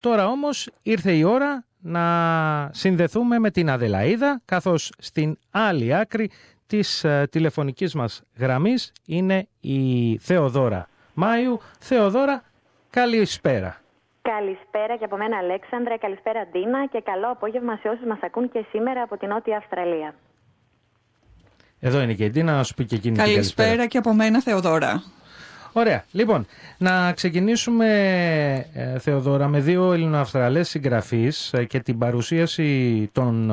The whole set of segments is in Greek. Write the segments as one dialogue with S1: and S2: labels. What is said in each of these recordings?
S1: Τώρα όμως ήρθε η ώρα να συνδεθούμε με την Αδελαΐδα, καθώς στην άλλη άκρη της τηλεφωνικής μας γραμμής είναι η Θεοδόρα Μάιου. Θεοδόρα, καλησπέρα.
S2: Καλησπέρα και από μένα, Αλέξανδρα. Καλησπέρα, Ντίνα, και καλό απόγευμα σε όσους μας ακούν και σήμερα από την Νότια Αυστραλία.
S1: Εδώ είναι και η Ντίνα, να σου πει και εκείνη.
S3: Καλησπέρα και από μένα, Θεοδόρα. Ωραία.
S1: Λοιπόν, να ξεκινήσουμε, Θεοδόρα, με δύο Ελληνοαυστραλές συγγραφείς και την παρουσίαση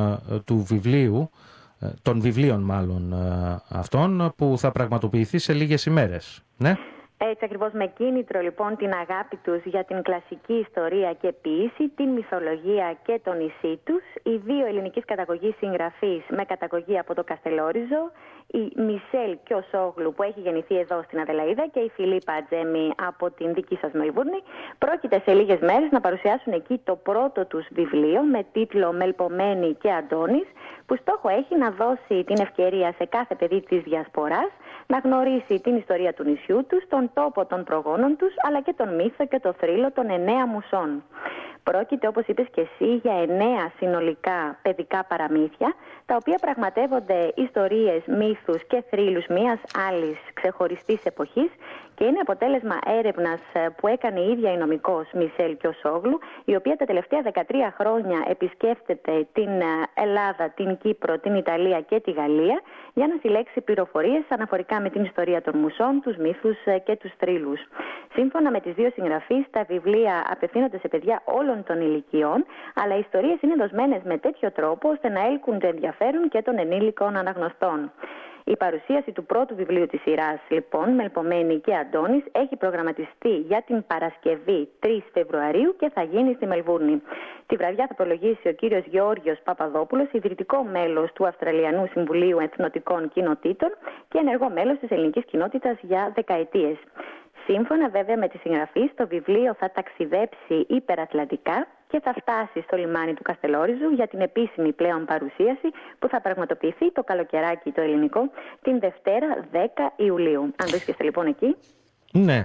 S1: του βιβλίου, των βιβλίων μάλλον αυτών, που θα πραγματοποιηθεί σε λίγες ημέρες. Ναι.
S2: Έτσι ακριβώς, με κίνητρο λοιπόν την αγάπη τους για την κλασική ιστορία και ποίηση, την μυθολογία και το νησί τους, οι δύο ελληνικής καταγωγής συγγραφείς με καταγωγή από το Καστελόριζο, η Μισελ Κιοσόγλου που έχει γεννηθεί εδώ στην Αδελαΐδα και η Φιλίπα Ατζέμι από την δική σας Μελβούρνη, πρόκειται σε λίγες μέρες να παρουσιάσουν εκεί το πρώτο τους βιβλίο με τίτλο «Μελπομένη και Αντώνης», που στόχο έχει να δώσει την ευκαιρία σε κάθε παιδί της Διασποράς να γνωρίσει την ιστορία του νησιού τους, τον τόπο των προγόνων τους, αλλά και τον μύθο και το θρύλο των 9 μουσών. Πρόκειται, όπως είπες και εσύ, για 9 συνολικά παιδικά παραμύθια, τα οποία πραγματεύονται ιστορίες, μύθους και θρύλους μιας άλλης ξεχωριστής εποχής και είναι αποτέλεσμα έρευνας που έκανε η ίδια η νομικός Μισελ Κιοσόγλου, η οποία τα τελευταία 13 χρόνια επισκέφτεται την Ελλάδα, την Κύπρο, την Ιταλία και τη Γαλλία για να συλλέξει πληροφορίες αναφορικά με την ιστορία των μουσών, τους μύθους και τους θρύλους. Σύμφωνα με τις δύο συγγραφείς, τα βιβλία απευθύνονται σε παιδιά όλων των ηλικιών, αλλά οι ιστορίες είναι δοσμένες με τέτοιο τρόπο ώστε να έλκουν το ενδιαφέρον και των ενήλικων αναγνωστών. Η παρουσίαση του πρώτου βιβλίου της σειράς, λοιπόν, «Μελπομένη και Αντώνης», έχει προγραμματιστεί για την Παρασκευή 3 Φεβρουαρίου και θα γίνει στη Μελβούρνη. Τη βραδιά θα προλογίσει ο κύριος Γεώργιος Παπαδόπουλος, ιδρυτικό μέλος του Αυστραλιανού Συμβουλίου Εθνοτικών Κοινοτήτων και ενεργό μέλος της ελληνικής κοινότητας για δεκαετίες. Σύμφωνα βέβαια με τη συγγραφή, το βιβλίο θα ταξιδέψει υπερατλαντικά και θα φτάσει στο λιμάνι του Καστελόριζου για την επίσημη πλέον παρουσίαση που θα πραγματοποιηθεί το καλοκαιράκι το ελληνικό την Δευτέρα 10 Ιουλίου. Αν βρίσκεστε λοιπόν εκεί.
S1: Ναι,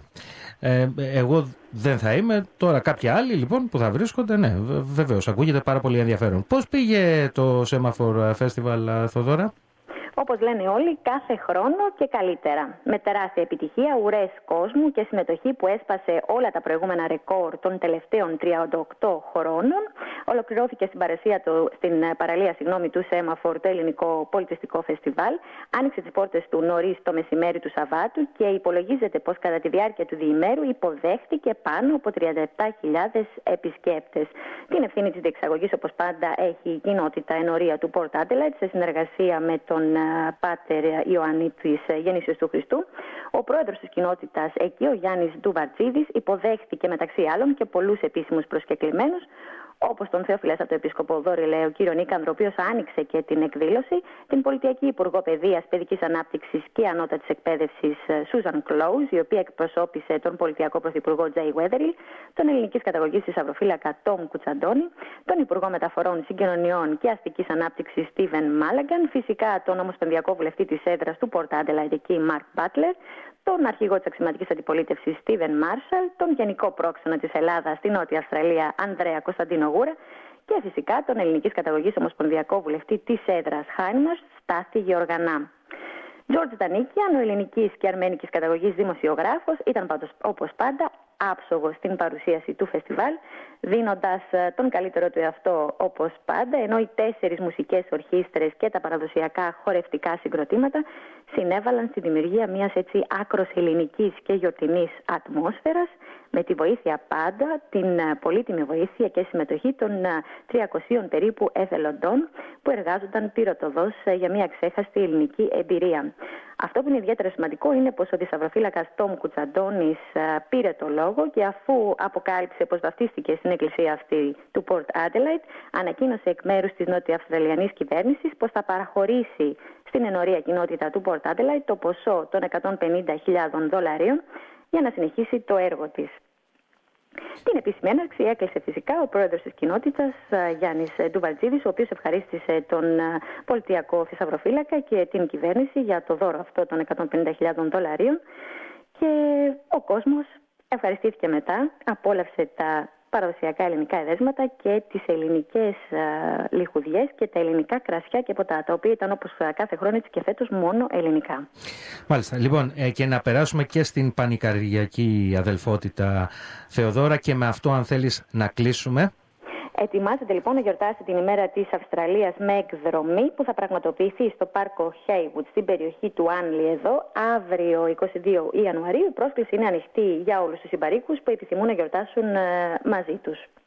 S1: εγώ δεν θα είμαι, τώρα κάποιοι άλλοι λοιπόν που θα βρίσκονται, ναι, βεβαίως, ακούγεται πάρα πολύ ενδιαφέρον. Πώς πήγε το Semaphore Festival, Θοδόρα?
S2: Όπως λένε όλοι, κάθε χρόνο και καλύτερα. Με τεράστια επιτυχία, ουρές κόσμου και συμμετοχή που έσπασε όλα τα προηγούμενα ρεκόρ των τελευταίων 38 χρόνων. Ολοκληρώθηκε στην παραλία του Semaphore το ελληνικό πολιτιστικό φεστιβάλ. Άνοιξε τις πόρτες του νωρίς το μεσημέρι του Σαββάτου και υπολογίζεται πως κατά τη διάρκεια του διημέρου υποδέχτηκε πάνω από 37.000 επισκέπτες. Την ευθύνη της διεξαγωγής, όπως πάντα, έχει η κοινότητα ενορία του Port Adelaide σε συνεργασία με τον Πάτερ Ιωάννη της Γέννησης του Χριστού. Ο πρόεδρος της κοινότητας εκεί, ο Γιάννης Ντουβαρτζίδης, υποδέχτηκε μεταξύ άλλων και πολλούς επίσημους προσκεκλημένους, όπως τον Θεοφιλέστατο Επίσκοπο Δόριλε, ο κύριο Νίκανδρο, ο οποίος άνοιξε και την εκδήλωση, την Πολιτιακή Υπουργό Παιδείας, Παιδικής Ανάπτυξης και Ανώτατης Εκπαίδευσης Σούζαν Κλόουζ, η οποία εκπροσώπησε τον Πολιτιακό Πρωθυπουργό Τζέι Βέδερλι, τον ελληνικής καταγωγής θησαυροφύλακα Τόμ Κουτσαντώνη, τον Υπουργό Μεταφορών, Συγκοινωνιών και Αστικής Ανάπτυξης Στίβεν Μάλαγκαν, φυσικά τον Ομοσπονδιακό Βουλευτή της έδρας του Port Adelaide εκεί, Μαρκ Μπάτλερ, τον αρχηγό της αξιωματικής αντιπολίτευσης Στίβεν Μάρσαλ, τον γενικό πρόξενο της Ελλάδας στη Νότια Αυστραλία Ανδρέα Κωνσταντίνο Γούρα και φυσικά τον ελληνικής καταγωγής ομοσπονδιακό βουλευτή της έδρας Χάινμαρς Στάθη Γεωργανά. Τζόρτζ Τανίκιαν, ο ελληνικής και αρμένικης καταγωγής δημοσιογράφος, ήταν πάντως όπως πάντα άψογος στην παρουσίαση του φεστιβάλ, δίνοντας τον καλύτερο του εαυτό όπως πάντα, ενώ οι 4 μουσικές ορχήστρες και τα παραδοσιακά χορευτικά συγκροτήματα συνέβαλαν στη δημιουργία μιας έτσι άκρος ελληνικής και γιορτινής ατμόσφαιρας, με τη βοήθεια πάντα, την πολύτιμη βοήθεια και συμμετοχή των 300 περίπου εθελοντών που εργάζονταν πυρωτοδός για μια ξέχαστη ελληνική εμπειρία. Αυτό που είναι ιδιαίτερα σημαντικό είναι πως ο θησαυροφύλακας Τόμ Κουτσαντώνης πήρε το λόγο και αφού αποκάλυψε πως βαφτίστηκε στην εκκλησία αυτή του Port Adelaide, ανακοίνωσε εκ μέρους της νότιο-αυστραλιανής κυβέρνησης πως θα παραχωρήσει στην ενορία κοινότητα του Port Adelaide το ποσό των $150,000 για να συνεχίσει το έργο της. Την επίσημη έναρξη έκλεισε φυσικά ο πρόεδρος της κοινότητας, Γιάννης Ντουβαρτζίδης, ο οποίος ευχαρίστησε τον πολιτιακό θησαυροφύλακα και την κυβέρνηση για το δώρο αυτό των $150,000 και ο κόσμος ευχαριστήθηκε μετά, απόλαυσε τα παραδοσιακά ελληνικά εδέσματα και τις ελληνικές λιχουδιές και τα ελληνικά κρασιά και ποτά, τα οποία ήταν όπως κάθε χρόνο έτσι και φέτος μόνο ελληνικά.
S1: Μάλιστα. Λοιπόν, και να περάσουμε και στην πανικαριακή αδελφότητα, Θεοδόρα, και με αυτό αν θέλεις να κλείσουμε.
S2: Ετοιμάζεται λοιπόν να γιορτάσει την ημέρα της Αυστραλίας με εκδρομή που θα πραγματοποιηθεί στο πάρκο Haywood στην περιοχή του Άνλι εδώ αύριο 22 Ιανουαρίου. Η πρόσκληση είναι ανοιχτή για όλους τους συμπαροίκους που επιθυμούν να γιορτάσουν μαζί τους.